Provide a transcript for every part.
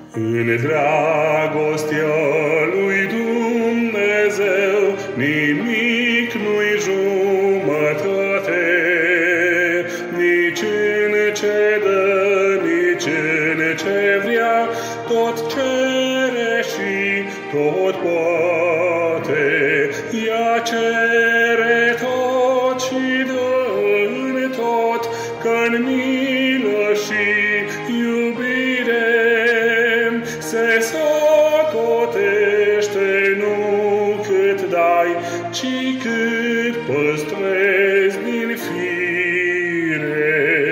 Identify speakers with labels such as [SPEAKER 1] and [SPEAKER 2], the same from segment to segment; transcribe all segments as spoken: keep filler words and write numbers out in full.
[SPEAKER 1] În dragostea lui Dumnezeu nimic nu-i jumătate, nici în ce dă, nici în ce vrea, tot cere și tot poate. Ea cere tot și dă în tot, că-n milă și iubire se socotește nu cât dai, ci cât păstrezi din fire.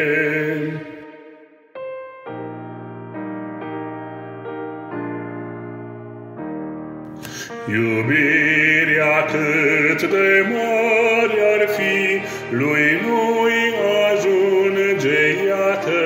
[SPEAKER 1] Iubirea cât de mare ar fi, lui nu-i ajunge, iată,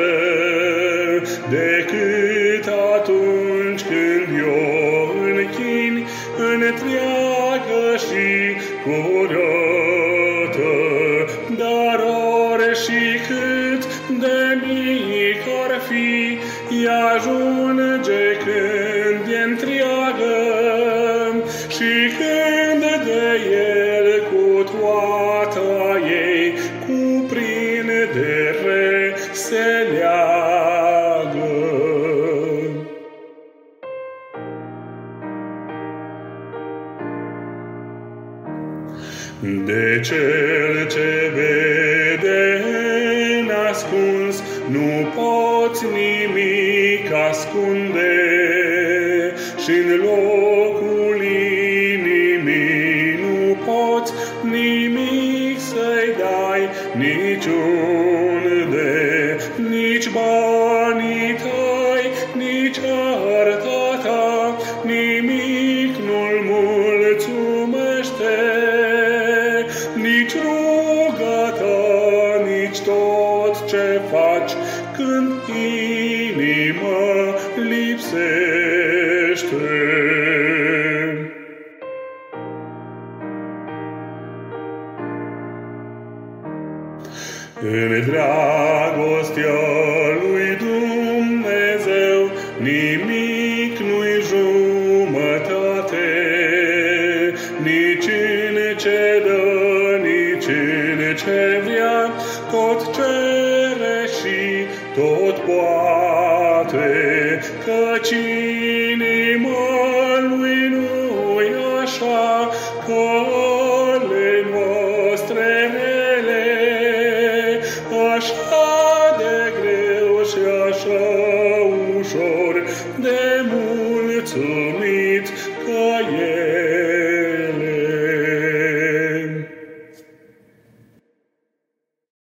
[SPEAKER 1] decât atunci când eu închin întreagă și curată. Dar ori și cât de mic ar fi, ea ajunge când e întreagă, și când de el cu toată ei cuprindere se leagă. De cel ce vede ascuns nu poți nimic ascunde, și-n locul inimii nu poți nimic să-i dai niciunde, nici banii tăi, nici arta ta, nimic nu-l mulțumește, nici ruga ta, nici tot ce faci când inima lipsește. În dragostea lui Dumnezeu nimic nu-i jumătate, nici în ce dă, nici în ce vrea, tot cere și tot poate, căci inima lui nu-i așa, că ale noastre rele, așa de greu și așa ușor de mulțumit.